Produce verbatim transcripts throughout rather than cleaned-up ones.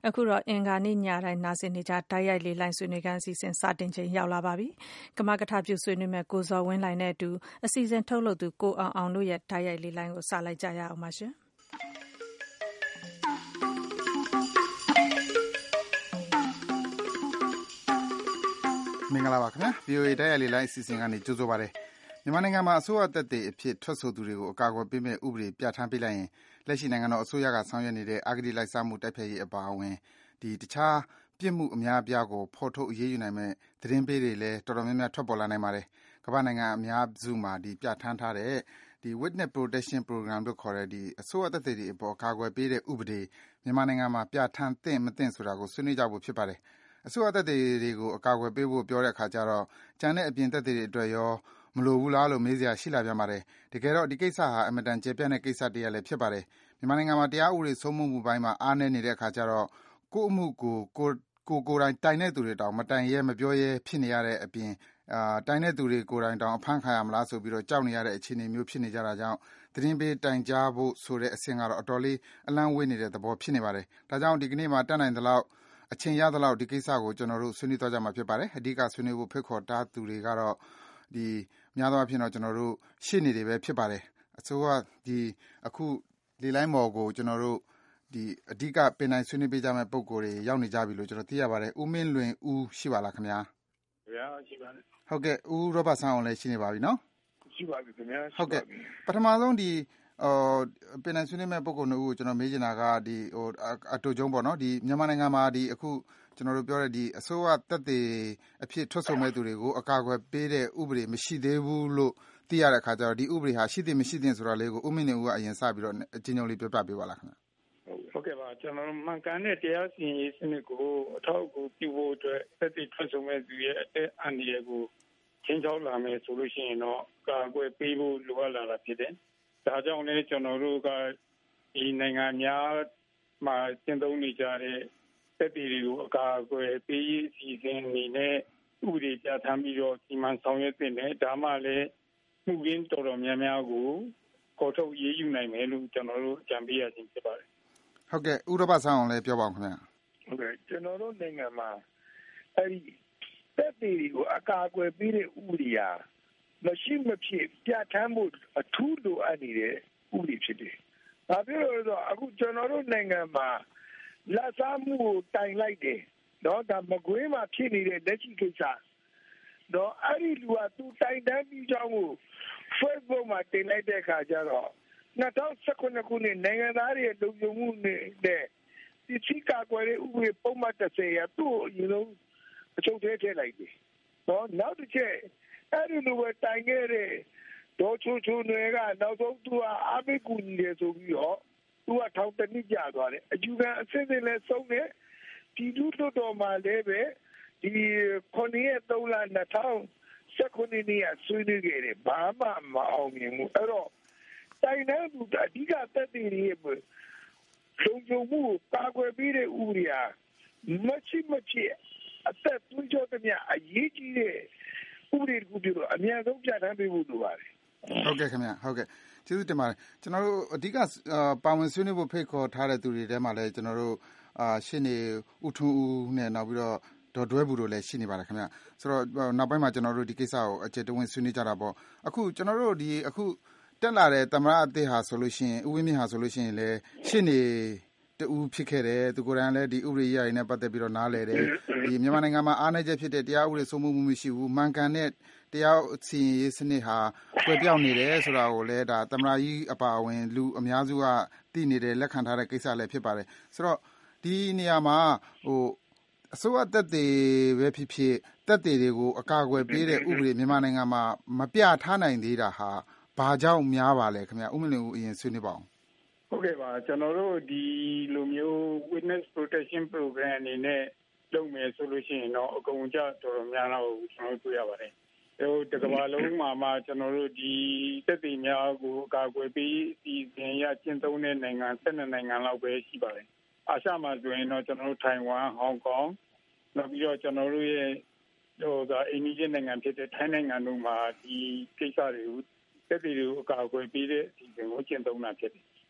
အခုတော့အင်္ဂါနေ့ညတိုင်းနာဆင်နေကြတိုက်ရိုက်လေလှိုင်းဆွေးနွေးခန်းအစီအစဉ်စတင်ချိန်ရောက်လာပါပြီ။ကမကထပြုဆွေးနွေးမဲ့ကိုဇော်ဝင်းလှိုင်နဲ့အတူအစီအစဉ်ထုတ်လုပ်သူကိုအောင်အောင်တို့ရဲ့တိုက်ရိုက်လေလှိုင်းကိုစလိုက်ကြရအောင်ပါရှင်။မင်္ဂလာပါခင်ဗျာ ဗီအိုအေ တိုက်ရိုက်လေလှိုင်းအစီအစဉ်ကနေကြိုဆိုပါရစေ။မြန်မာနိုင်ငံမှာအစိုးရတပ်တွေအဖြစ်ထွက်ဆိုသူတွေကိုအကာအကွယ်ပေးမဲ့ဥပဒေပြဋ္ဌာန်းပေးလိုက်ရင်လက်ရှိနိုင်ငံတော်အစိုးရကဆောင်ရွက်နေတဲ့အာဂတိလိုက်စားမှုတိုက်ဖျက်ရေးအပါအဝင်ဒီတခြားပြစ်မှုအများအပြားကိုဖော်ထုတ်အရေးယူနိုင်မဲ့သတင်းပေးတွေလည်းတော်တော်များများထွက်ပေါ်လာနိုင်ပါတယ်။ကမ္ဘာနိုင်ငံအများစုမှာဒီပြဋ္ဌာန်းထားတဲ့ဒီ Witness Protection Program လို့ခေါ်တဲ့ဒီအစိုးရတပ်တွေအပေါ်အကာအကွယ်ပေးတဲ့ဥပဒေမြန်မာနိုင်ငံမှာပြဋ္ဌာန်းသင့်မသင့်ဆိုတာကိုဆွေးနွေးကြဖို့ဖြစ်ပါတယ်။အစိုးရတပ်တွေကိုအကာအကွယ်ပေးဖို့ပြောတဲ့အခါကျတော့ကျန်တဲ့အပြင်တပ်တွေအတွက်ရောမလိုဘူးလားလို့မေးစရာရှိလာပြန်ပါတယ်။တကယ်တော့ဒီကိစ္စဟာအမတန်ကျေပြန့်တဲ့ကိစ္စတည်းလည်းဖြစ်ပါတယ်။မြန်မာနိုင်ငံမှာတရားဥပဒေစိုးမိုးမှုပိုင်းမှာအားနည်းနေတဲ့အခါကျတော့ကိုယ့်အမှုကိုကိုကိုကိုယ်တိုင်တိုင်တဲ့သူတွေတောင်မတိုင်ရဲမပြောရဲဖြစ်နေရတဲ့အပြင်အာတိုင်တဲ့သူတွေကိုယ်တိုင်တောင်အဖမ်းခံရမလားဆိုပြီးတော့ကြောက်နေရတဲ့အခြေအနေမျိုးဖြစ်နေကြတာကြောင့်သတင်းပေးတိုင်ကြားဖို့ဆိုတဲ့အဆင့်ကတော့အတော်လေးအလန့်ဝေးနေတဲ့သဘောဖြစ်နေပါတယ်။ဒါကြောင့်ဒီကနေ့မှာတက်နိုင်သလောက်အချိန်ရသလောက်ဒီကိစ္စကိုကျွန်တော်တို့ဆွေးနွေးသွားကြမှာဖြစ်ပါတယ်။အဓိကဆွေးနွေးဖို့ဖိတ်ခေါ်ထားသူတွေကတော့ဒီများသောအားဖြင့်တော့ကျွန်တော်တို့ရှေ့နေတွေပဲဖြစ်ပါတယ်။အစိုးရဒီအခုလေလိုင်းမော်ကိုကျွန်တော်တို့ဒီအဓိကပင်တိုင်းဆွေးနွေးပေးကြမယ့်ပုံကိုယ်တွေရောက်နေကြပြီလို့ကျွန်တော်သိရပါတယ်။ဦးမင်းလွင်ဦးရှိပါလားခင်ဗျာ။ခင်ဗျာရှိပါနဲ့။ဟုတ်ကဲ့ဦးရောဘတ်ဆန်းအောင်လည်းရှိနေပါပြီနော်။ရှိပါပြီခင်ဗျာ။ဟုတ်ကဲ့ပထမဆုံးဒီဟိုပင်တိုင်းဆွေးနွေးမဲ့ပုံကိုယ်တို့ကိုကျွန်တော်မေးချင်တာကဒီဟိုအတူကျုံပေါ့နော်ဒီမြန်မာနိုင်ငံမှာဒီအခုကျွန်တော်တို့ပြောတဲ့ဒီအစိုးရတပ်တွေအဖြစ်ထွက်ဆိုမဲ့သူတွေကိုအကာအကွယ်ပေးတဲ့ဥပဒေမရှိသေးဘူးလို့သိရတဲ့အခါကျတော့ဒီဥပဒေဟာရှိသင့်မရှိသင့်ဆိုတာလေးကိုဦးမင်းနေဦးကအရင်စပြီးတော့အချင်းချင်းလေးပြောပြပေးပါလားခင်ဗျ။ဟုတ်ကဲ့ပါကျွန်တော်မှန်ကန်တဲ့တရားစီရင်ရေးစနစ်ကိုအထောက်အကူပြုဖို့အတွက်တပ်တွေထွက်ဆိုမဲ့သူရဲ့အသက်အန္တရာယ်ကိုချင်းချောက်လာမယ်ဆိုလို့ရှိရင်တော့ကာကွယ်ပေးဖို့လိုအပ်လာတာဖြစ်တယ်။ဒါကြောင့်လည်းကျွန်တော်တို့ကဒီနိုင်ငံများမှာကျင့်သုံးနေကြတဲ့တပ်တွေကိုအကာအကွယ်ပေးရေးအစီအစဉ်အနေနဲ့ဥပဒေပြဋ္ဌာန်းပြီးတော့စီမံဆောင်ရွက်တင်တယ်ဒါမှလည်းမှုရင်းတော်တော်များများကိုခေါ်ထုတ်ရေးယူနိုင်မယ်လို့ကျွန်တော်တို့ကြံပေးရခြင်းဖြစ်ပါတယ်ဟုတ်ကဲ့ဥရောပဆောင်အောင်လည်းပြောပါဦးခင်ဗျာဟုတ်ကဲ့ကျွန်တော်တို့နိုင်ငံမှာအဲဒီတပ်တွေကိုအကာအကွယ်ပေးတဲ့ဥပဒေဟာမရှိမဖြစ်ပြဋ္ဌာန်းမှုအထူးလိုအပ်နေတဲ့ဥပဒေဖြစ်တယ်။ဘာဖြစ်လို့လဲဆိုတော့အခုကျွန်တော်တို့နိုင်ငံမှာလက်စားမှုကိုတိုင်လိုက်တယ်နော်ဒါမကွေးမှာဖြစ်နေတဲ့လက်ရှိကိစ္စတော့အဲ့ဒီလူကသူတိုင်တန်းပြီးကြောင်းကို Facebook မှာတင်လိုက်တဲ့အခါကျတော့နှစ်ထောင်၁၇ခုနှစ်နိုင်ငံသားတွေလုံခြုံမှုနဲ့ဒီချိကာကွယ်တဲ့ဥပဒေပုံမှန်တစ်ဆယ်ရသူ့အရင်ဆုံးအချုပ်ထဲထည့်လိုက်တယ်နော်နောက်တစ်ချက်အဲ့ဒီလူကတိုင်ခဲ့တဲ့ဒေါ်ချိုချိုတွေကနောက်ဆုံးသူကအာမေကူညီတယ်ဆိုပြီးတော့သူကထောင်တနည်းကြသွားတယ်အယူခံအစစ်အစစ်လဲဆုံးတယ်ဒီလူတို့တော်မှာလည်းပဲဒီခုနှစ်ရက်သုံးလနှစ်ထောင်၁၉နှစ်နေ့ဆွေးနွေးခဲ့တယ်ဘာမှမအောင်မြင်ဘူးအဲ့တော့တိုင်တန်းသူအဓိကသက်သေတွေလုံခြုံမှုကာကွယ်ပေးတဲ့ဥပဒေဟာမရှိမဖြစ်အသက်သွေးကြောသမျှအရေးကြီးတဲ့ဥပဒေကူပြတော့အများဆုံးပြဋ္ဌာန်းပေးဖို့လိုပါတယ်ဟုတ်ကဲ့ခင်ဗျဟုတ်ကဲ့ကျေးဇူးတင်ပါတယ်ကျွန်တော်တို့အဓိကပါဝင်ဆွေးနွေးဖို့ဖိတ်ခေါ်ထားတဲ့သူတွေထဲမှာလည်းကျွန်တော်တို့အာရှင်းနေဦးထွန်းဦးနဲ့နောက်ပြီးတော့ဒေါ်တွဲဘူးတို့လည်းရှိနေပါတယ်ခင်ဗျဆိုတော့နောက်ပိုင်းမှာကျွန်တော်တို့ဒီကိစ္စကိုအကျယ်တဝင့်ဆွေးနွေးကြတာပေါ့အခုကျွန်တော်တို့ဒီအခုတက်လာတဲ့သမရအသစ်ဟာဆိုလို့ရှိရင်ဦးဝင်းမြင့်ဟာဆိုလို့ရှိရင်လည်းရှင်းနေတူဖြစ်ခဲ့တယ်သူကိုယ်တိုင်လည်းဒီဥပဒေရေးအရနဲ့ပတ်သက်ပြီးတော့နားလည်တယ်ဒီမြန်မာနိုင်ငံမှာအားနည်းချက်ဖြစ်တဲ့တရားဥပဒေစိုးမိုးမှုမရှိဘူးမှန်ကန်တဲ့တရားစီရင်ရေးစနစ်ဟာကွယ်ပြောင်းနေတယ်ဆိုတာကိုလည်းဒါသမရကြီးအပါအဝင်လူအများစုကသိနေတယ်လက်ခံထားတဲ့ကိစ္စလည်းဖြစ်ပါတယ်ဆိုတော့ဒီနေရာမှာဟိုအစိုးရတပ်တွေပဲဖြစ်ဖြစ်တပ်တွေကိုအကာအကွယ်ပေးတဲ့ဥပဒေမြန်မာနိုင်ငံမှာမပြထားနိုင်သေးတာဟာဘာကြောင့်များပါလဲခင်ဗျာဥမလင်ဦးအရင်ဆွေးနွေးပါအောင်ဟုတ်ကဲ့ပါကျွန်တော်တို့ဒီလိုမျိုး Witness Protection Program အနေနဲ့လုပ်မယ်ဆိုလို့ရှိရင်တော့အကုန်ကြတော်တော်များများကိုကျွန်တော်တွေ့ရပါတယ်ဟိုတကဘာလုံးမှာမှကျွန်တော်တို့ဒီတပ်တွေများကိုအကာအကွယ်ပေးစီစဉ်ရကျင့်သုံးတဲ့နိုင်ငံ၁၂နိုင်ငံလောက်ပဲရှိပါတယ်အာရှမှာဆိုရင်တော့ကျွန်တော်တို့ထိုင်ဝမ်ဟောင်ကောင်နောက်ပြီးတော့ကျွန်တော်တို့ရဲ့ဟိုကအိန္ဒိယနိုင်ငံဖြစ်တဲ့ထိုင်းနိုင်ငံတို့မှာဒီကိစ္စတွေကိုတပ်တွေကိုအကာအကွယ်ပေးတဲ့အစီအစဉ်ကိုကျင့်သုံးတာဖြစ်တယ်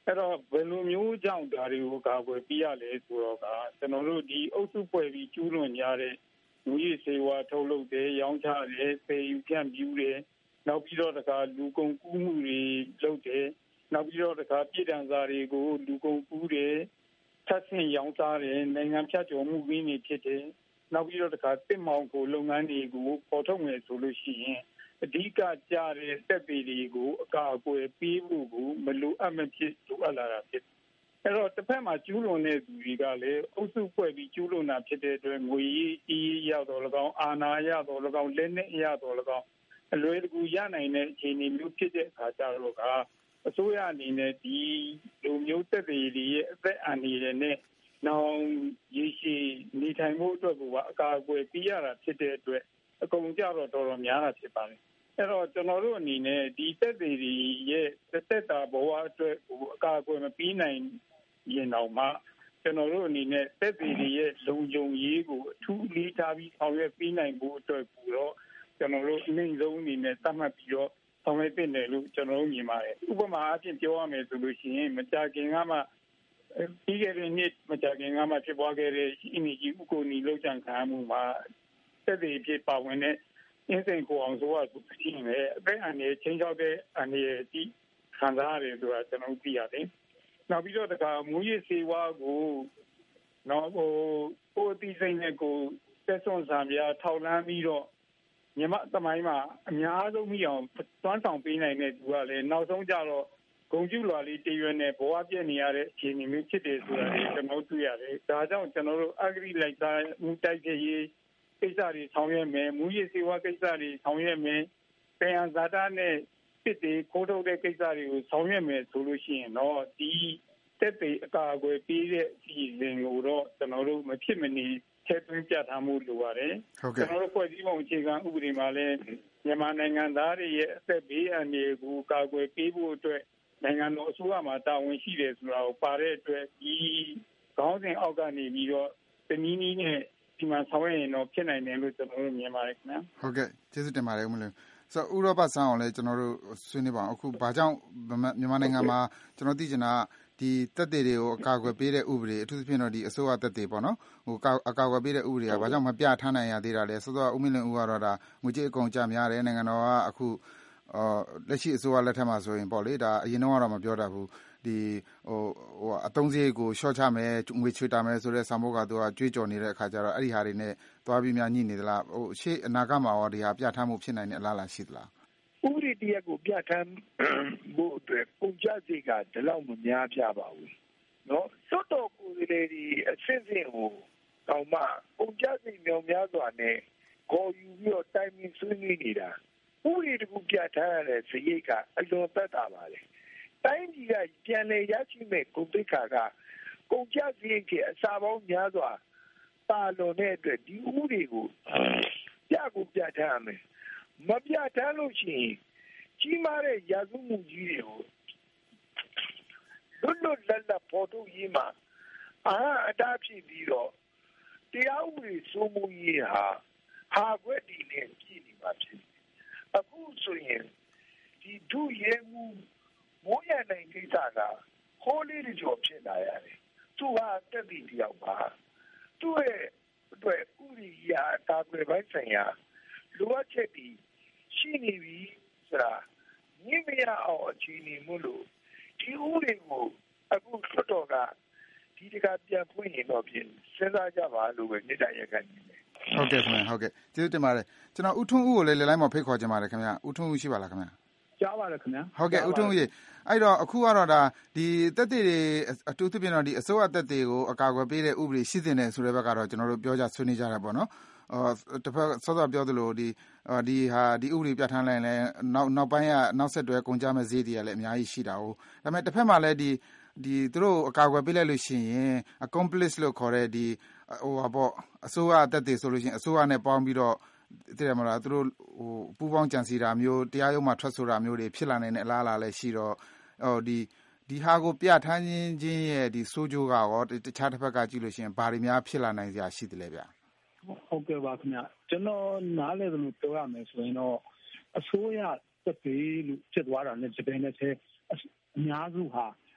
အဲ့တော့ဘယ်လိုမျိုးကြောင့်ဒါတွေကိုကာကွယ်ပေးရလဲဆိုတော့ကကျွန်တော်တို့ဒီအုပ်စုပွဲပြီးကျူးလွန်ကြတဲ့လူကြီးစေဝါထုတ်လုပ်တယ်ရောင်းချတယ်ပေယူဖြန့်ပြူတယ်နောက်ပြီးတော့တခါလူကုန်ကူးမှုတွေလုပ်တယ်နောက်ပြီးတော့တခါပြည်ထံစာတွေကိုလူကုန်ကူးတယ်ထပ်ဆင့်ရောင်းစားတယ်နိုင်ငံဖြတ်ကျော်မှုရင်းနေဖြစ်တယ်နောက်ပြီးတော့တခါတစ်မောင်ကိုလုပ်ငန်းတွေကိုပေါ်ထုတ်မယ်ဆိုလို့ရှိရင်အဓိကကြားတဲ့တက်ပေတွေကိုအကာအကွယ်ပေးဖို့ကိုမလိုအပ်မဖြစ်လိုအပ်လာတာဖြစ်အဲ့တော့တစ်ဖက်မှာကျူးလွန်တဲ့သူတွေကလည်းအုပ်စုဖွဲ့ပြီးကျူးလွန်တာဖြစ်တဲ့အတွက်ငွေရေးအေးရတော့၎င်းအာဏာရတော့၎င်းလက်နက်ရတော့၎င်းအလွယ်တကူရနိုင်တဲ့အခြေအနေမျိုးဖြစ်တဲ့အခါကျတော့ကအစိုးရအနေနဲ့ဒီလူမျိုးတက်ပေတွေရဲ့အသက်အန္တရာယ်နဲ့နောင်ရရှိနေထိုင်မှုအတွက်ကအကာအကွယ်ပေးရတာဖြစ်တဲ့အတွက်အကုန်ကြတော့တော်တော်များတာဖြစ်ပါတယ်အဲ့တော့ကျွန်တော်တို့အနေနဲ့ဒီတက်ပေတွေရဲ့တက်တာဘဝအတွက်အကာအကွယ်မပေးနိုင်ရင်တော့မှကျွန်တော်တို့အနေနဲ့တက်ပေတွေရဲ့လုံခြုံရေးကိုအထူးလေးထားပြီးဆောင်ရွက်ပေးနိုင်ဖို့အတွက်ပူတော့ကျွန်တော်တို့အနည်းဆုံးအနေနဲ့သတ်မှတ်ပြီးတော့ဆောင်ရွက်တင်တယ်လို့ကျွန်တော်တို့မြင်ပါတယ်ဥပမာအဖြစ်ပြောရမယ်ဆိုလို့ရှိရင်မကြာခင်ကမှပြီးခဲ့တဲ့နှစ်မကြာခင်ကမှဖြစ်ပွားခဲ့တဲ့အင်ဂျီဥကိုနီလောက်ချန်ခံမှုမှာတက်ပေဖြစ်ပါဝင်တဲ့အင်းစိန်ကိုအောင်ဆိုတော့ရှိနေအသက်အန္တရာယ်ချင်းချောက်တဲ့အန္တရာယ်ကြီးခံစားရတယ်ဆိုတာကျွန်တော်သိရတယ်နောက်ပြီးတော့တခါမူရစ်စေဝါကိုနော်ဟိုပိုတိစိမ့်နဲ့ကိုတက်ဆွန်ဆံပြထောက်လန်းပြီးတော့မြန်မာသမိုင်းမှာအများဆုံးမိအောင်တွန်းဆောင်ပေးနိုင်တဲ့သူကလည်းနောက်ဆုံးကြတော့ဂုံကျူလွာလေးတရွယ်နဲ့ဘဝပြည့်နေရတဲ့အခြေအနေမျိုးဖြစ်တယ်ဆိုတာလေကျွန်တော်တွေ့ရတယ်ဒါကြောင့်ကျွန်တော်တို့အဂရိလိုက်သားတိုက်ဖြစ်ရေးကိစ္စတွေဆောင်ရွက်မယ်မူရစ်စေဝါကိစ္စတွေဆောင်ရွက်မယ်ပင်ဇာတာနဲ့စစ်တွေခိုးထုတ်တဲ့ကိစ္စတွေကိုဆောင်ရွက်မယ်ဆိုလို့ရှိရင်တော့ဒီတက်ပေအကာအကွယ်ပေးတဲ့အစီအစဉ်ကိုတော့ကျွန်တော်တို့မဖြစ်မနေထည့်သွင်းပြထားမှုလိုပါတယ်ကျွန်တော်တို့ဖွဲ့စည်းပုံအခြေခံဥပဒေမှာလည်းမြန်မာနိုင်ငံသားတွေရဲ့အသက်ဘေးအန္တရာယ်ကိုကာကွယ်ပေးဖို့အတွက်နိုင်ငံတော်အစိုးရမှာတာဝန်ရှိတယ်ဆိုတာကိုပါတဲ့အတွက်ဒီခေါင်းစဉ်အောက်ကနေပြီးတော့တနည်းနည်းနဲ့ဒီမှာဆောင်ရွက်ရင်တော့ဖြစ်နိုင်တယ်လို့ကျွန်တော်တို့မြင်ပါတယ်ခင်ဗျာဟုတ်ကဲ့ကျေးဇူးတင်ပါတယ်ဦးမလင်းဆိုတော့ဥရောပဆန်းအောင်လည်းကျွန်တော်တို့ဆွေးနွေးပါအောင်အခုဘာကြောင့်မြန်မာနိုင်ငံမှာကျွန်တော်သိချင်တာဒီတက်တွေတွေကိုအကာအကွယ်ပေးတဲ့ဥပဒေအထူးသဖြင့်တော့ဒီအစိုးရတက်တွေပေါ့နော်ဟိုအကာအကွယ်ပေးတဲ့ဥပဒေကဘာကြောင့်မပြထားနိုင်ရသေးတာလဲဆိုတော့ဦးမင်းလင်းဦးကတော့ဒါငွေကြေးအကုန်ကြများတယ်နိုင်ငံတော်ကအခုအော်လက်ရှိအစိုးရလက်ထက်မှာဆိုရင်ပေါ့လေဒါအရင်တော့ကတော့မပြောတတ်ဘူးဒီဟိုဟိုအသုံးစရိတ်ကိုရှော့ချမယ်ငွေချွေတာမယ်ဆိုတဲ့ဆောင်ဖို့ကသူကကြွေးကြော်နေတဲ့အခါကျတော့အဲ့ဒီဟာတွေနဲ့သွားပြီးများညှိနေသလားဟိုရှေ့အနာဂတ်မှာရောဒီဟာပြထားမှုဖြစ်နိုင်တဲ့အလားအလာရှိသလားဥပဒေတရားကိုပြဋ္ဌာန်းဖို့အတွက်ပုံကြစိတ်ကဒီလောက်မများပြပါဘူးနော်စွတ်တော်ကိုယ်လေးဒီအစစ်အစစ်ကိုတောင်မှပုံကြစိတ်မြောင်များစွာနဲ့ခေါ်ယူပြီးတော့တိုင်ပင်ဆွေးနွေးနေတာဥပဒေတကူပြဋ္ဌာန်းရတဲ့စရိတ်ကအလွန်သက်သာပါလေတိုင်းပြည်ကပြန်လည်ရရှိမဲ့ကုန်သိက္ခာကကုန်ကြစရိတ်ကအစာပေါင်းများစွာပါလွန်တဲ့အတွက်ဒီဥပဒေကိုပြကိုပြဋ္ဌာန်းရမယ်မပြဋ္ဌာန်းလို့ရှိရင်ကြီးမားတဲ့ရာဇဝမှုကြီးတွေကိုလွတ်လွတ်လပ်လပ်ပေါ်ထုတ်ရေးမှာအာအတားဖြစ်ပြီးတော့တရားဥပဒေစိုးမိုးရေးဟာဟာခွက်တည်နေပြည်နေပါဖြစ်အခုဆိုရင်ဒီဒုရဲမှုမိုးရနိုင်ကိစ္စကဟိုးလေးကြော်ဖြစ်လာရတယ်သူဟာတက်ပြီးတယောက်ပါသူ့ရဲ့အတွက်ဥရိယာတာကွယ်ပိုင်းဆိုင်ရာလိုအပ်ချက်ဒီရှိနေပြီဆိုတာညင်မရအောင်အခြေအနေမို့လို့ဒီဥတွေကိုအခုဆွတ်တော်ကဒီတကပြန်ဖွင့်ရင်တော့ပြင်စဉ်းစားကြပါလို့ပဲမြေတားရက်ခံနေတယ်ဟုတ်ကဲ့ခင်ဗျဟုတ်ကဲ့ကျေးဇူးတင်ပါတယ်ကျွန်တော်ဦးထွန်းဦးကိုလည်းလေလိုင်းမှာဖိတ်ခေါ်ချင်ပါတယ်ခင်ဗျဦးထွန်းဦးရှိပါလားခင်ဗျကြားပါတယ်ခင်ဗျဟုတ်ကဲ့ဦးထွန်းဦးရေအဲ့တော့အခုကတော့ဒါဒီတက်တွေအထူးသဖြင့်တော့ဒီအစိုးရတက်တွေကိုအကာအကွယ်ပေးတဲ့ဥပဒေရှိတဲ့ဆိုတဲ့ဘက်ကတော့ကျွန်တော်တို့ပြောကြဆွေးနွေးကြတာပေါ့နော်အော်တစ်ဖက်စောစောပြောသလိုဒီဒီဟာဒီဥပဒေပြဋ္ဌာန်းလိုက်ရင်နောက်နောက်ပိုင်းကနောက်ဆက်တွဲကုန်ကြမဲ့ဈေးတွေကလည်းအများကြီးရှိတာ哦ဒါပေမဲ့တစ်ဖက်မှာလည်းဒီဒီသူတို့အကာအကွယ်ပေးလိုက်လို့ရှိရင် accomplice လို့ခေါ်တဲ့ဒီဟိုဟာပေါ့အစိုးရတက်တွေဆိုလို့ရှိရင်အစိုးရနဲ့ပေါင်းပြီးတော့သိတယ်မလားသူတို့ဟိုပူးပေါင်းကြံစည်တာမျိုးတရားရုံးမှာထွက်ဆိုတာမျိုးတွေဖြစ်လာနိုင်တဲ့အလားအလာလည်းရှိတော့ဟိုဒီဒီဟာကိုပြဋ္ဌာန်းခြင်းချင်းရဲ့ဒီစိုးကျိုးကရောတခြားတစ်ဖက်ကကြည့်လို့ရှိရင်ဘာတွေများဖြစ်လာနိုင်စရာရှိတယ်လဲဗျဟုတ်ကဲ့ပါခင်ဗျကျွန်တော်နားလည်သလိုပြောရမယ်ဆိုရင်တော့အစိုးရတက်ပြီးလို့ဖြစ်သွားတာနဲ့ဂျပန်နဲ့အများစုဟာ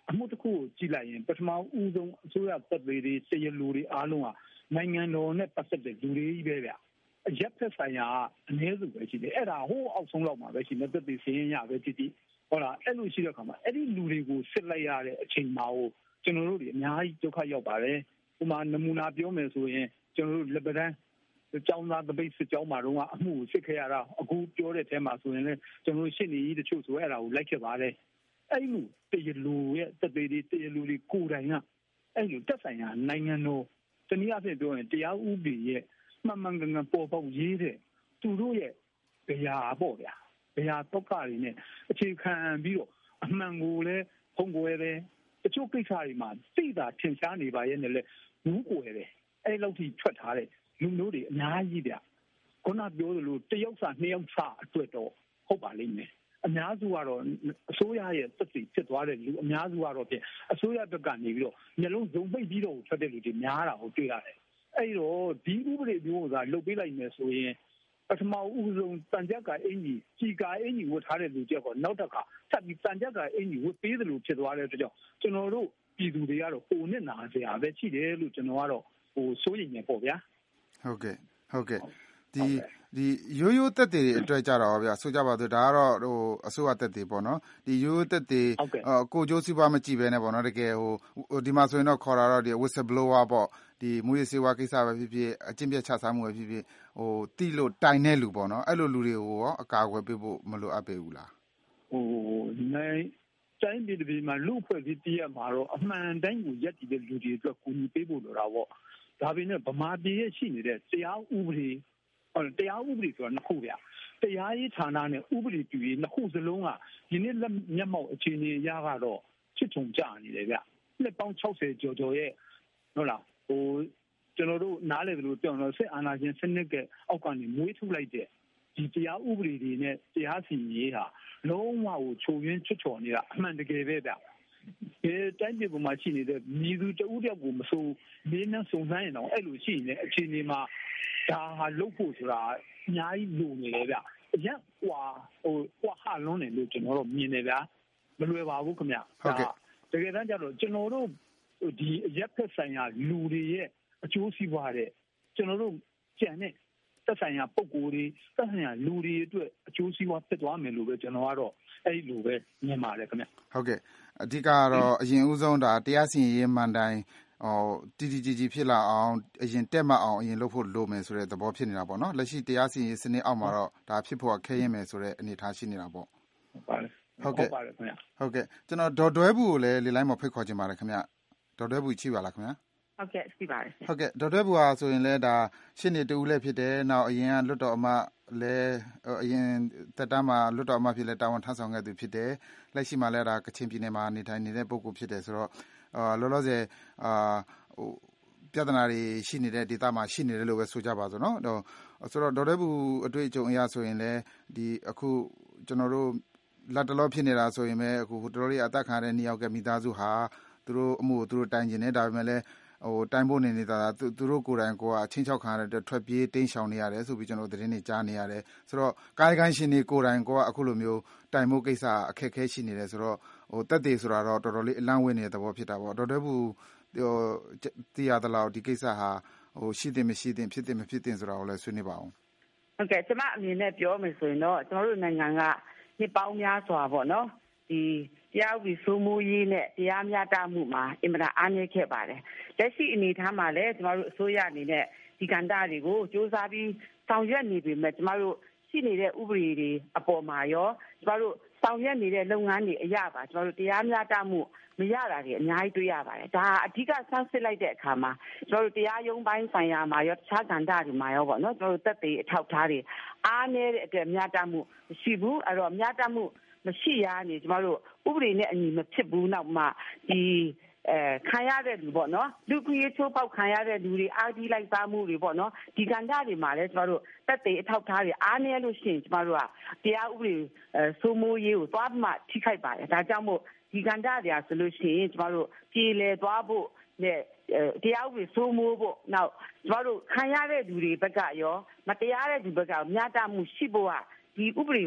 အမှုတစ်ခုကိုကြည့်လိုက်ရင်ပထမဦးဆုံးအစိုးရတပ်တွေတွေတရလူတွေအားလုံးကနိုင်ငံတော်နဲ့ပတ်သက်တဲ့လူတွေကြီးပဲဗျအရက်ဖက်ဆိုင်ရာအနည်းစုပဲရှိတယ်အဲ့ဒါဟိုးအောက်ဆုံးလောက်မှာပဲရှိနေသက်သေစင်းရပဲတည်တည်ဟုတ်လားအဲ့လိုရှိတဲ့အခါမှာအဲ့ဒီလူတွေကိုစစ်လိုက်ရတဲ့အချိန်မှာဟိုကျွန်တော်တို့တွေအများကြီးဒုက္ခရောက်ပါတယ်ဥပမာနမူနာပြောမယ်ဆိုရင်ကျွန်တော်တို့လက်ပံကျောင်းသားတပိတ်စစ်ကြောင်းမှာတော့အမှုကိုစစ်ခဲ့ရတာအခုပြောတဲ့အထဲမှာဆိုရင်လည်းကျွန်တော်တို့ရှင်းနေကြီးတချို့ဆိုအဲ့ဒါကိုလိုက်ခဲ့ပါတယ်အဲ့ဒီလိုတရလူရဲ့တပေတွေတရလူတွေကိုယ်တိုင်ကအဲ့လိုတက်ဆိုင်ရာနိုင်ငံတော်တနည်းအားဖြင့်ပြောရင်တရားဥပဒေရဲ့မှန်မှန်ကန်ကန်ပေါ်ပေါက်ရေးတဲ့သူတို့ရဲ့ဗျာပေါ့ဗျာဗျာတော့ကတွေနဲ့အခြေခံပြီးတော့အမှန်ကိုလည်းဖုံးကွယ်တယ်တချို့ကိစ္စတွေမှာသိတာထင်ရှားနေပါရဲ့နဲ့လေဘူးကွယ်တယ်အဲ့လောက်ထိထွက်ထားတဲ့လူမျိုးတွေအများကြီးဗျခုနပြောသလိုတယောက်စာနှစ်ယောက်စာအတွက်တော့ဟုတ်ပါလိမ့်မယ်အများစုကတော့အစိုးရရဲ့သက်သေဖြစ်သွားတဲ့လူအများစုကတော့ပြင်အစိုးရဘက်ကနေပြီးတော့မျက်လုံးစုံပိတ်ပြီးတော့ထွက်တဲ့လူတွေများတာကိုတွေ့ရတယ်အဲ့တော့ဒီဥပဒေမျိုးကလုတ်ပေးလိုက်မယ်ဆိုရင်ပထမဦးဆုံးတန်ကြပ်ကအင်ကြီးကြီးကအင်ကြီးဝတ်ထားတဲ့လူကြောက်ကနောက်တစ်ခါဆက်ပြီးတန်ကြပ်ကအင်ကြီးဝတ်ပေးတယ်လို့ဖြစ်သွားတဲ့အတွက်ကြောင့်ကျွန်တော်တို့ပြည်သူတွေကတော့ပုံနဲ့နာစရာပဲရှိတယ်လို့ကျွန်တော်ကတော့ဟိုစိုးရိမ်နေပေါ့ဗျာဟုတ်ကဲ့ဟုတ်ကဲ့ဒီဒီရိုးရိုးတက်တွေအတွက်ကြတော့ဗျာဆိုကြပါစို့ဒါကတော့ဟိုအစိုးရတက်တွေပေါ့နော်ဒီရိုးရိုးတက်တွေကိုကျိုးစီးပွားမကြည့်ပဲနဲ့ပေါ့နော်တကယ်ဟိုဒီမှာဆိုရင်တော့ခေါ်တာတော့ဒီ whistle blower ပေါ့ဒီမူရစေဝါကိစ္စပဲဖြစ်ဖြစ်အကျင့်ပြတ်ချစားမှုပဲဖြစ်ဖြစ်ဟိုတိလို့တိုင်တဲ့လူပေါ့နော်အဲ့လိုလူတွေကိုရောအကာအကွယ်ပေးဖို့မလိုအပ်ပေဘူးလားဟိုနိုင်တိုင်းပြည်ပြည်မှာလူဖွဲ့ပြီးတည်ရမှာတော့အမှန်တိုင်းကိုရက်တည်တဲ့လူတွေအတွက်ကူညီပေးဖို့လိုတာပေါ့ဒါပေမဲ့ဗမာပြည်ရဲ့ရှိနေတဲ့တရားဥပဒေဟောတရားဥပဒေဆိုတာနှစ်ခုဗျာတရားရေးဌာနနဲ့ဥပဒေပြုရေးနှစ်ခုစလုံးကဒီနေ့လက်မျက်မှောက်အခြေအနေအရကတော့ချစ်ချုံကြနေတယ်ဗျနှစ်ပေါင်း၆၀ကျော်ကျော်ရဲ့ဟုတ်လားဟိုကျွန်တော်တို့နားလည်တယ်လို့ပြောတော့စစ်အာဏာရှင်စနစ်ကအောက်ကနေမွေးထုတ်လိုက်တဲ့ဒီတရားဥပဒေတွေနဲ့တရားစီရင်ရေးဟာလုံးဝကိုချုပ်ရင်းချွတ်ချော်နေတာအမှန်တကယ်ပဲဗျဒီတိုင်းပြည်ပေါ်မှာရှိနေတဲ့မြည်သူတဦးတယောက်ကိုမဆိုးလေးနဲ့စုံစမ်းရင်တော့အဲ့လိုရှိနေတဲ့အခြေအနေမှာဒါဟာလုပ်ဖို့ဆိုတာအများကြီးလိုနေတယ်ဗျအရက်ဟွာဟိုဟွာဟာလုံးနေလို့ကျွန်တော်တို့မြင်နေဗျာမလွယ်ပါဘူးခင်ဗျဟုတ်ကဲ့တကယ်တမ်းကျတော့ကျွန်တော်တို့ဒီအရက်ဖက်ဆိုင်ရာလူတွေရဲ့အကျိုးစီးပွားတဲ့ကျွန်တော်တို့ကြံတဲ့သက်ဆိုင်ရာပုံကိုယ်တွေသက်ဆိုင်ရာလူတွေအတွက်အကျိုးစီးပွားဖြစ်သွားမယ်လို့ပဲကျွန်တော်ကတော့အဲ့လိုပဲမြင်ပါတယ်ခင်ဗျဟုတ်ကဲ့အဓိကကတော့အရင်ဦးဆုံးဒါတရားစီရင်ရေးမှန်တိုင်းဟိုတီတီကြီးကြီးဖြစ်လာအောင်အရင်တက်မှအောင်အရင်လုပ်ဖို့လိုမယ်ဆိုတဲ့သဘောဖြစ်နေတာပေါ့နော်လက်ရှိတရားစီရင်စနစ်အောက်မှာတော့ဒါဖြစ်ဖို့ခဲရင်မယ်ဆိုတဲ့အနေအထားရှိနေတာပေါ့ဟုတ်ပါတယ်ဟုတ်ကဲ့ဟုတ်ကဲ့ကျွန်တော်ဒေါ်တွဲဘူးကိုလည်းလေလိုင်းမှာဖိတ်ခေါ်ချင်ပါတယ်ခင်ဗျဒေါ်တွဲဘူးချိပါလားခင်ဗျဟုတ်ကဲ့ရှိပါတယ်ဟုတ်ကဲ့ဒေါ်တွဲဘူးဟာဆိုရင်လည်းဒါရှင်းနေတူလည်းဖြစ်တယ်နောက်အရင်ကလွတ်တော်အမလည်းအရင်တက်တမ်းမှာလွတ်တော်အမဖြစ်လဲတာဝန်ထမ်းဆောင်ခဲ့သူဖြစ်တယ်လက်ရှိမှာလည်းဒါကချင်ပြည်နယ်မှာနေထိုင်နေတဲ့ပုဂ္ဂိုလ်ဖြစ်တယ်ဆိုတော့အာလောလောဆယ်အာဟိုပြဿနာတွေရှိနေတဲ့ဒေသမှာရှိနေတယ်လို့ပဲဆိုကြပါစို့နော်ဆိုတော့ဒေါ်တွဲဘူးအတွေ့အကြုံအရဆိုရင်လည်းဒီအခုကျွန်တော်တို့လက်တလောဖြစ်နေတာဆိုရင်ပဲအခုတော်တော်လေးအသက်ခံရတဲ့နှစ်ယောက်ကမိသားစုဟာသူတို့အမှုကိုသူတို့တိုင်ကျင်နေဒါပေမဲ့လည်းဟိုတိုင်ဖို့နေနေတာသူတို့ကိုယ်တိုင်ကိုကအချင်းချောက်ခံရတဲ့ထွက်ပြေးတိမ်းရှောင်နေရတယ်ဆိုပြီးကျွန်တော်သတင်းတွေကြားနေရတယ်ဆိုတော့ကာယကံရှင်တွေကိုယ်တိုင်ကိုကအခုလိုမျိုးတိုင်ဖို့ကိစ္စအခက်အခဲရှိနေတယ်ဆိုတော့ဟိုတက်သေးဆိုတာတော့တော်တော်လေးအလန့်ဝင်းနေတဲ့သဘောဖြစ်တာပေါ့တော်တော်ဘူးဟိုတည်ရသလောက်ဒီကိစ္စဟာဟိုရှိတယ်မရှိတယ်ဖြစ်တယ်မဖြစ်တယ်ဆိုတာကိုလည်းဆွေးနွေးပါအောင်ဟုတ်ကဲ့ကျွန်မအမြင်နဲ့ပြောမယ်ဆိုရင်တော့ကျွန်တော်တို့နိုင်ငံကနှစ်ပေါင်းများစွာပေါ့နော်ဒီတရားဥပဒေစိုးမိုးရေးနဲ့တရားမျှတမှုမှာအင်မတန်အားနည်းခဲ့ပါတယ်လက်ရှိအနေအထားမှာလည်းကျွန်တော်တို့အစိုးရအနေနဲ့ဒီကဏ္ဍတွေကိုစ조사ပြီးဆောင်ရွက်နေပြီမဲ့ကျွန်တော်တို့ရှိနေတဲ့ဥပဒေတွေအပေါ်မှာရောကျွန်တော်တို့ဆောင်ရွက်နေတဲ့လုပ်ငန်းတွေအရပါကျွန်တော်တို့တရားမျှတမှုမရတာတွေအများကြီးတွေ့ရပါတယ်ဒါအဓိကဆန်းစစ်လိုက်တဲ့အခါမှာကျွန်တော်တို့တရားရုံးပိုင်းဆိုင်ရာမှာရောတခြားကဏ္ဍတွေမှာရောပေါ့နော်ကျွန်တော်တို့သက်သေအထောက်ထားတွေအားနည်းတဲ့အတွက်မျှတမှုမရှိဘူးအဲ့တော့မျှတမှုမရှိရနေကျွန်တော်တို့ဥပဒေနဲ့အညီမဖြစ်ဘူးနောက်မှဒီအဲခံရတဲ့လူပေါ့နော်လူခွေးချိုးပေါက်ခံရတဲ့လူတွေအာဒီလိုက်စားမှုတွေပေါ့နော်ဒီကဏ္ဍတွေမှာလည်းကျွန်တော်တို့တက်တေအထောက်ထားတွေအားနည်းလို့ရှိရင်ကျွန်တော်တို့ကတရားဥပဒေအဲစိုးမိုးရေးကိုသွားမှထိခိုက်ပါတယ်ဒါကြောင့်မို့ဒီကဏ္ဍတွေကဆိုလို့ရှိရင်ကျွန်တော်တို့ပြည်လည်သွားဖို့နဲ့တရားဥပဒေစိုးမိုးဖို့နောက်ကျွန်တော်တို့ခံရတဲ့လူတွေဘက်ကရောမတရားတဲ့လူဘက်ကမျှတမှုရှိဖို့ကဒီဥပဒေကို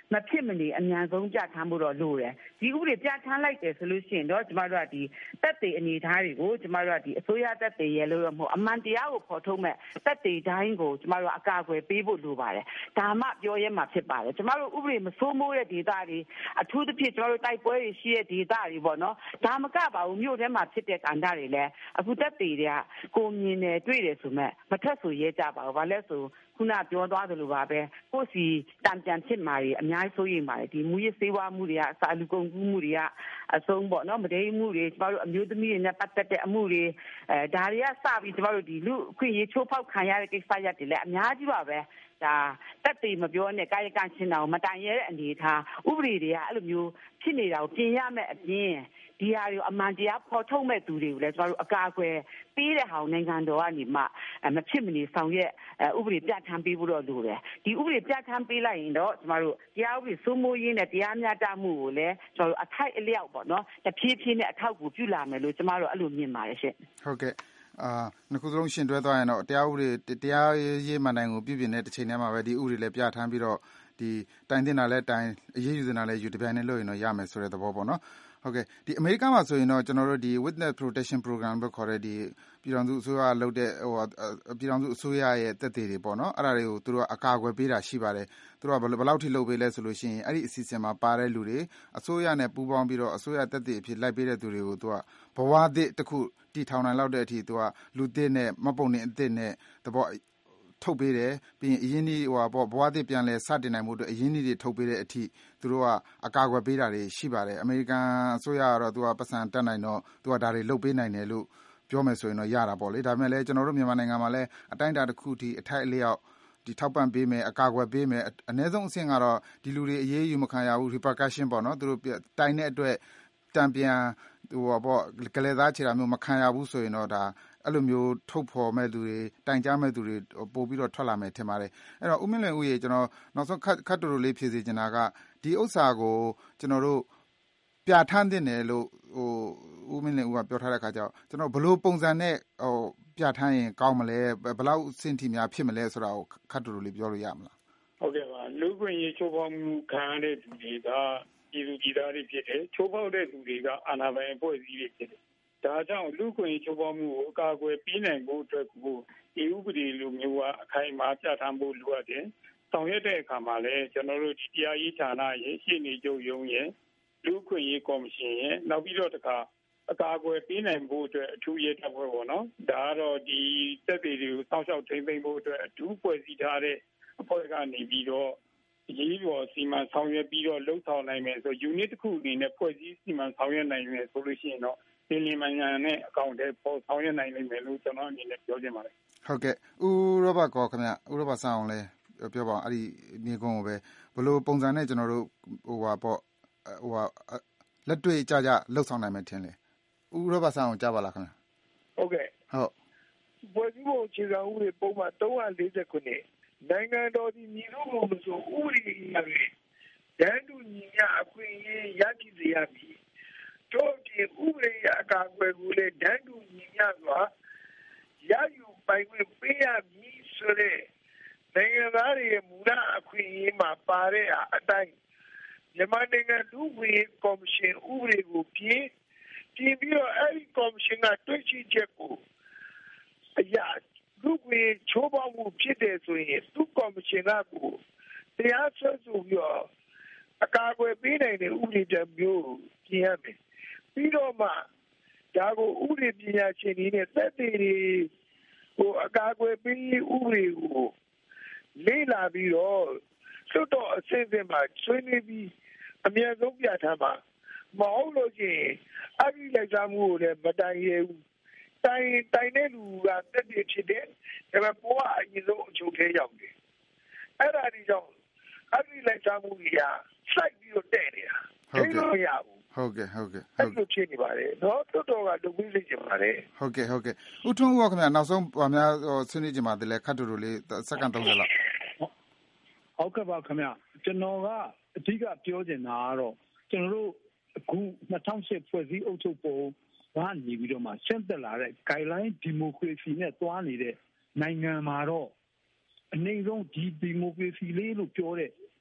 မဖြစ်မနေအမြန်ဆုံးပြဋ္ဌာန်းဖို့တော့လိုတယ်ဒီဥပဒေပြဋ္ဌာန်းလိုက်တယ်ဆိုလို့ရှိရင်တော့ကျမတို့ကဒီတက်တေအနေထားတွေကိုကျမတို့ကဒီအစိုးရတက်တေရဲ့လို့ရမဟုတ်အမှန်တရားကိုဖော်ထုတ်မဲ့တက်တေတိုင်းကိုကျမတို့အကာအကွယ်ပေးဖို့လိုပါတယ်ဒါမှပြောရဲမှာဖြစ်ပါတယ်ကျမတို့ဥပဒေမစိုးမိုးတဲ့ဒေသတွေအထူးသဖြင့်ကျမတို့တိုက်ပွဲတွေရှိတဲ့ဒေသတွေပေါ့နော်ဒါမကပါဘူးမြို့ထဲမှာဖြစ်တဲ့ကဏ္ဍတွေလည်းအခုတက်တေတွေကကိုမြင်တယ်တွေ့တယ်ဆိုမဲ့မထက်ဆိုရဲကြပါဘူးဘာလဲဆိုခုနပြောသွားသလိုပါပဲကိုယ်စီတံပြန်ဖြစ်မှာတွေအများကြီးဆိုရင်ပါတယ်ဒီမူရစေဝါမှုတွေကအစာလူကုန်ကူးမှုတွေကအဆုံးပေါ့နော်မဒိမှုတွေကျမတို့အမျိုးသမီးတွေနဲ့ပတ်သက်တဲ့အမှုတွေအဲဒါတွေကစပြီးကျမတို့ဒီလူအခွင့်အရေးချိုးဖောက်ခံရတဲ့ကိစ္စရပ်တွေလည်းအများကြီးပါပဲဒါတက်တေမပြောနဲ့ကာယကံရှင်းတာကိုမတိုင်ရတဲ့အနေထားဥပဒေတွေကအဲ့လိုမျိုးဖြစ်နေတာကိုပြင်ရမယ်အပြင်ဒီဟာတွေကိုအမှန်တရားဖော်ထုတ်မဲ့သူတွေကိုလည်းကျမတို့အကာအကွယ်ပေးတဲ့ဟာကိုနိုင်ငံတော်ကနေမှမဖြစ်မနေဆောင်ရွက်ဥပဒေပြဋ္ဌာန်းပေးဖို့တော့လိုတယ်ဒီဥပဒေပြဋ္ဌာန်းပေးလိုက်ရင်တော့ကျမတို့တရားဥပဒေစိုးမိုးရေးနဲ့တရားမျှတမှုကိုလည်းကျမတို့အထိုက်အလျောက်ပေါ့နော်တဖြည်းဖြည်းနဲ့အထောက်အကူပြုလာမယ်လို့ကျမတို့အဲ့လိုမြင်ပါတယ်ရှင့်ဟုတ်ကဲ့အာနှစ်ခုစလုံးရှင်တွဲသွားရင်တော့တရားဥပဒေတရားရေးမှန်တိုင်းကိုပြုပြင်တဲ့တစ်ချိန်တည်းမှာပဲဒီဥပဒေလည်းပြဋ္ဌာန်းပြီးတော့ဒီတိုင်တင်တာလည်းတိုင်အရေးယူတင်တာလည်းယူတပြိုင်တည်းလုပ်ရင်တော့ရမယ်ဆိုတဲ့သဘောပေါ့နော်ဟုတ်ကဲ့ဒီအမေရိကန်မှာဆိုရင်တော့ကျွန်တော်တို့ဒီ Witness Protection Program လို့ခေါ်တဲ့ဒီပြည်ထောင်စုအစိုးရလုပ်တဲ့ဟိုပြည်ထောင်စုအစိုးရရဲ့သက်သေတွေပေါ့နော်အဲ့ဒါတွေကိုသူတို့ကအကာအကွယ်ပေးတာရှိပါတယ်သူတို့ကဘယ်လောက်ထိလုပ်ပေးလဲဆိုလို့ရှိရင်အဲ့ဒီအစီအစဉ်မှာပါတဲ့လူတွေအစိုးရနဲ့ပူးပေါင်းပြီးတော့အစိုးရသက်သေအဖြစ်လိုက်ပေးတဲ့သူတွေကိုသူကဘဝသစ်တစ်ခုတည်ထောင်နိုင်လောက်တဲ့အထိသူကလူသစ်နဲ့မပုံနေအသစ်နဲ့တဘောထုတ်ပေးတယ်ပြီးရင်အရင်းကြီးဟိုပေါ့ဘဝသစ်ပြန်လဲစတင်နိုင်မှုအတွက်အရင်းကြီးတွေထုတ်ပေးတဲ့အထိသူတို့ကအကာအကွယ်ပေးတာတွေရှိပါတယ်အမေရိကန်အစိုးရကတော့သူကပတ်စံတက်နိုင်တော့သူကဒါတွေလုပ်ပေးနိုင်တယ်လို့ပြောမယ်ဆိုရင်တော့ရတာပေါ့လေဒါပေမဲ့လည်းကျွန်တော်တို့မြန်မာနိုင်ငံမှာလည်းအတိုင်းအတာတစ်ခုထိအထိုက်အလျောက်ဒီထောက်ပံ့ပေးမယ်အကာအကွယ်ပေးမယ်အနည်းဆုံးအဆင့်ကတော့ဒီလူတွေအရေးယူမခံရဘူး repercussion ပေါ့နော်သူတို့တိုင်တဲ့အတွက်တံပြန်ဟိုပေါ့ကလေးသားခြေတာမျိုးမခံရဘူးဆိုရင်တော့ဒါအဲ့လိုမျိုးထုတ်ဖော်မဲ့သူတွေတိုင်ကြားမဲ့သူတွေပို့ပြီးတော့ထွက်လာမယ်ထင်ပါတယ်အဲ့တော့ဦးမင်းလွင်ဦးရေကျွန်တော်နောက်ဆုံးခတ်ခတ်တူတူလေးဖြည့်စေချင်တာကဒီဥစ္စာကိုကျွန်တော်တို့ပြဋ္ဌာန်းတင်တယ်လို့ဟိုဦးမင်းလွင်ဦးကပြောထားတဲ့ခါကျတော့ကျွန်တော်ဘယ်လိုပုံစံနဲ့ဟိုပြဋ္ဌာန်းရင်ကောင်းမလဲဘယ်လောက်စင်တီများဖြစ်မလဲဆိုတာကိုခတ်တူတူလေးပြောလို့ရမလားဟုတ်ကဲ့ပါလူ့ခွင့်ရေးချိုးဖောက်မှုခံရတဲ့သူတွေကပြည်သူပြည်သားတွေဖြစ်တယ်ချိုးဖောက်တဲ့သူတွေကအာဏာပိုင်အဖွဲ့အစည်းတွေဖြစ်တယ်ဒါကြောင့်လူ့ခွင့်ရေးချိုးဖောက်မှုကိုအကာအကွယ်ပေးနိုင်ဖို့အတွက်ကိုဒီဥပဒေလိုမျိုးကအခိုင်အမာပြဋ္ဌာန်းဖို့လိုအပ်တယ်ဆောင်ရွက်တဲ့အခါမှာလည်းကျွန်တော်တို့ဒီတရားရေးဌာနရဲ့ရှေ့နေချုပ်ရုံးရဲ့လူ့ခွင့်ရေးကော်မရှင်ရဲ့နောက်ပြီးတော့တခါအကာအကွယ်ပေးနိုင်ဖို့အတွက်အထူးရေးတပ်ဖွဲ့ပေါ့နော်ဒါကတော့ဒီတပ်တွေကိုစောင့်ရှောက်ထိန်းသိမ်းဖို့အတွက်အထူးဖွဲ့စည်းထားတဲ့အဖွဲ့ကနေပြီးတော့ရေးပေါ်စီမံဆောင်ရွက်ပြီးတော့လှုပ်ဆောင်နိုင်မယ်ဆို unit တစ်ခုအနေနဲ့ဖွဲ့စည်းစီမံဆောင်ရွက်နိုင်မယ်ဆိုလို့ရှိရင်တော့ဒီလီမန်ညာနဲ့အကောင့်တွေပေါ်ဆောင်ရွက်နိုင်နိုင်မယ်လို့ကျွန်တော်အနေနဲ့ပြောချင်ပါတယ်ဟုတ်ကဲ့ဦးရောဘတ်ကောခင်ဗျဦးရောဘတ်ဆန်းအောင်လဲပြောပါအောင်အဲ့ဒီမြေကုန်းကိုပဲဘယ်လိုပုံစံနဲ့ကျွန်တော်တို့ဟိုဟာပေါ့ဟိုဟာလက်တွေ့ကြကြလှုပ်ဆောင်နိုင်မယ်ထင်လဲဦးရောဘတ်ဆန်းအောင်ကြားပါလားခင်ဗျဟုတ်ကဲ့ဟုတ်ဖွဲ့စည်းပုံအခြေခံဥပဒေပုံမှန်၃၄၀ခုနှစ်နိုင်ငံတော်ဒီညီတို့ကိုမဆိုဥပဒေအရတန်းတူညီမျှအခွင့်အရေးရရှိစေရမည်တို့ဒီဥပဒေအကာအကွယ်ကိုလည်းတန်းတူညီမျှစွာရယူပိုင်ခွင့်ပေးရမည်ဆိုတဲ့နိုင်ငံသားတွေရဲ့မူလအခွင့်အရေးမှာပါတဲ့အတိုင်းမြန်မာနိုင်ငံလူ့ဝင်ကော်မရှင်ဥပဒေကိုပြင်ပြင်ပြီးတော့အဲဒီကော်မရှင်ကတွေ့ရှိချက်ကိုအရာလူ့ဝင်ချိုးဖောက်မှုဖြစ်တယ်ဆိုရင်သူ့ကော်မရှင်ကကိုတရားစွဲဆိုပြီးတော့အကာအကွယ်ပေးနိုင်တဲ့ဥပဒေတမျိုးပြင်ရမယ်ပြီးတော့မှဒါကိုဥပဒေပညာရှင်တွေနဲ့သက်သေတွေဟိုအကာအကွယ်ပေးဥပဒေကိုလေ့လာပြီးတော့စွတ်တော်အစစ်အစစ်မှာဆွေးနွေးပြီးအများဆုံးပြဋ္ဌာန်းပါမဟုတ်လို့ချင်းအဂိလိုက်စားမှုကိုလည်းမတိုင်ရဘူးတိုင်တိုင်တဲ့လူကတက်တည်ဖြစ်တယ်ဒါပေမဲ့ဘဝအရင်ဆုံးအချုပ်ထဲရောက်တယ်အဲ့ဒါဒီကြောင့်အဂိလိုက်စားမှုကြီးကစိုက်ပြီးတော့တဲ့နေတာဟုတ်ကဲ့မရဘူးဟုတ်ကဲ့ဟုတ်ကဲ့အဲ့လိုဖြစ်နေပါတယ်နော်တော်တော်ကလုပ်ပြီးလိမ့်ချင်ပါတယ်ဟုတ်ကဲ့ဟုတ်ကဲ့ဦးထွန်းဦးခင်ဗျာနောက်ဆုံးဗာများဆွေးနွေးကြပါသေးလဲခတ်တူတူလေးစက္ကန့်သုံးဆယ်လောက်ဟုတ်ကဲ့ပါခင်ဗျာကျွန်တော်ကအဓိကပြောချင်တာကတော့ကျွန်တော်တို့အခု၂၀၀၈ဖွဲ့စည်းအုပ်ချုပ်ပုံကနေပြီးတော့မှဆင့်သက်လာတဲ့ guideline democracy နဲ့တွားနေတဲ့နိုင်ငံမှာတော့အနေဆုံးဒီ democracy လေးလို့ပြောတဲ့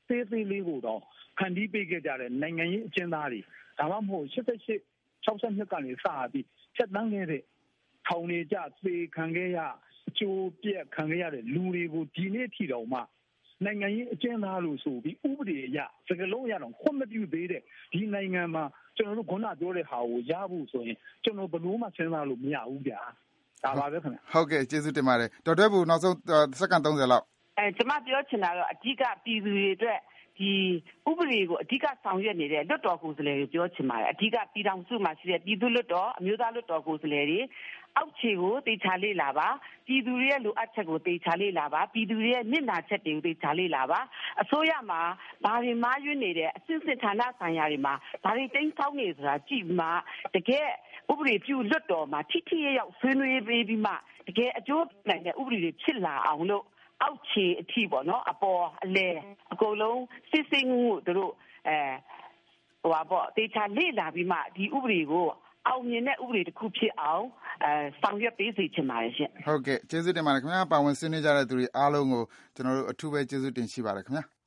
သေးသေးလေးကိုတော့ဖန်တီးပေးခဲ့ကြတဲ့နိုင်ငံရေးအကျဉ်းသားတွေဒါမှမဟုတ်ရှစ်ရှစ် ၆၂ကနေစပြီးဖြတ်တန်းခဲ့တဲ့ထောင်နေကြသေခံခဲ့ရအကျိုးပြက်ခံခဲ့ရတဲ့လူတွေကိုဒီနေ့ထိတော်မှနိုင်ငံရေးအကျဉ်းသားလို့ဆိုပြီးဥပဒေအရစကလုံးရတော့ခွင့်မပြုသေးတဲ့ဒီနိုင်ငံမှာကျွန်တော်တို့ခုနပြောတဲ့ဟာကိုရဖို့ဆိုရင်ကျွန်တော်ဘယ်လို့မှစဉ်းစားလို့မရဘူးဗျာဒါပါပဲခင်ဗျဟုတ်ကဲ့ကျေးဇူးတင်ပါတယ်ဒေါ်တွဲဘူနောက်ဆုံးစက္ကန့်သုံးဆယ်လောက်အဲကျွန်မပြောချင်တာတော့အဓိကပြည်သူတွေအတွက်ဒီဥပဒေကိုအဓိကဆောင်ရွက်နေတဲ့လွတ်တော်ကိုယ်စားလှယ်တွေပြောချင်ပါတယ်အဓိကပြည်ထောင်စုမှာရှိတဲ့ပြည်သူလွတ်တော်အမျိုးသားလွတ်တော်ကိုယ်စားလှယ်တွေအောက်ခြေကိုတေချာလေးလာပါပြည်သူတွေရဲ့လိုအပ်ချက်ကိုတေချာလေးလာပါပြည်သူတွေရဲ့မျက်နှာချက်တွေကိုတေချာလေးလာပါအစိုးရမှာဘာတွေမှားယွင်းနေတဲ့အစစ်စစ်ဌာနဆိုင်ရာတွေမှာဘာတွေတင်းဆောင်းနေဆိုတာကြည့်မှတကယ်ဥပဒေပြုလွတ်တော်မှာထိထိရောက်ဆွေးနွေးပေးပြီးမှတကယ်အကျိုးနိုင်တဲ့ဥပဒေတွေဖြစ်လာအောင်လို့အောက်ခြေအထိပေါ့နော်အပေါ်အလဲအကုန်လုံးစစ်စစ်မှုတို့အဲဟိုပါပေါ့တေချာလေ့လာပြီးမှဒီဥပဒေကိုအောင်မြင်တဲ့ဥပဒေတစ်ခုဖြစ်အောင်အဲဆောင်ရွက်ပေးစီချင်ပါတယ်ရှင်ဟုတ်ကဲ့ကျေးဇူးတင်ပါတယ်ခင်ဗျာပါဝင်ဆွေးနွေးကြတဲ့သူတွေအားလုံးကိုကျွန်တော်တို့အထူးပဲကျေးဇူးတင်ရှိပါတယ်ခင်ဗျာ